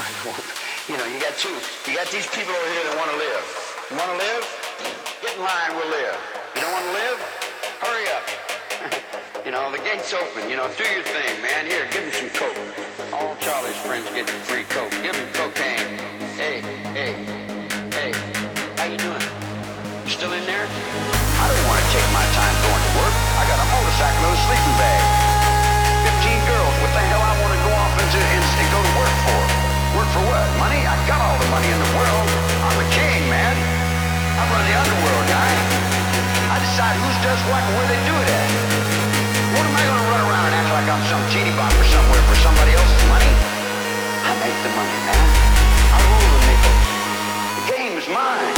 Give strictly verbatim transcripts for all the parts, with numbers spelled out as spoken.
You know, you got two. You got these people over here that want to live. You want to live? Get in line, we'll live. You don't want to live? Hurry up. You know, the gate's open. You know, do your thing, man. Here, give him some coke. All Charlie's friends get free coke. Give him cocaine. Hey, hey, hey. How you doing? You still in there? I don't want to take my time going to work. I got a motorcycle and a sleeping bag. Fifteen girls. What the hell I want to go off into and, and go to work for? Work for what? Money? I got all the money in the world. I'm a king, man. I run the underworld, guy. I decide who does what and where they do it at. What am I going to run around and act like I'm some teeny bopper somewhere for somebody else's money? I make the money, man. I rule the nickels. The game is mine.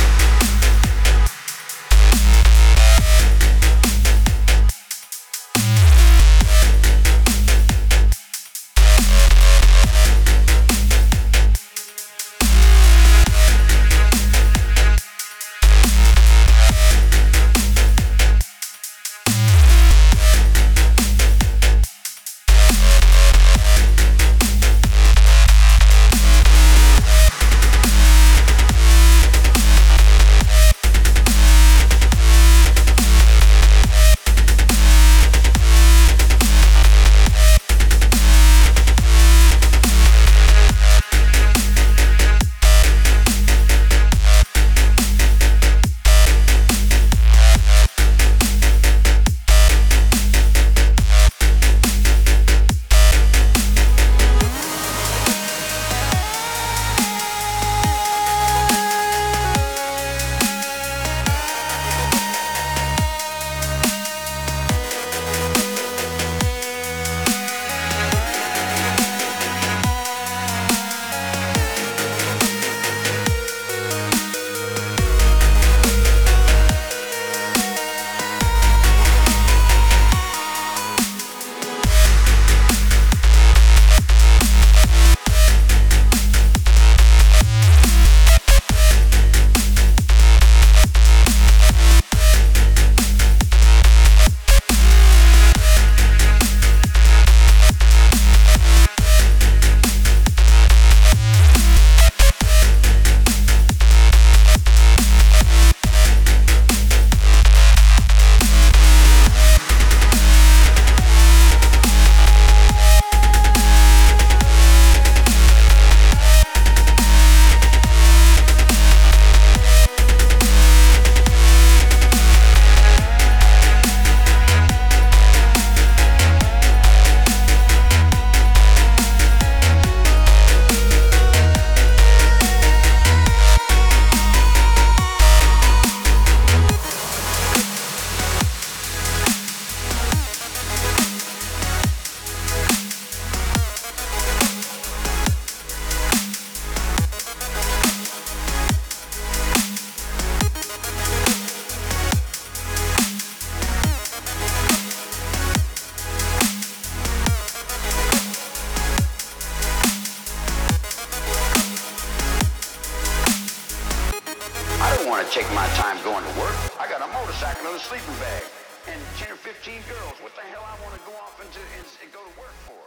Take my time going to work. I got a motorcycle and a sleeping bag and ten or fifteen girls. What the hell I want to go off into and, and go to work for?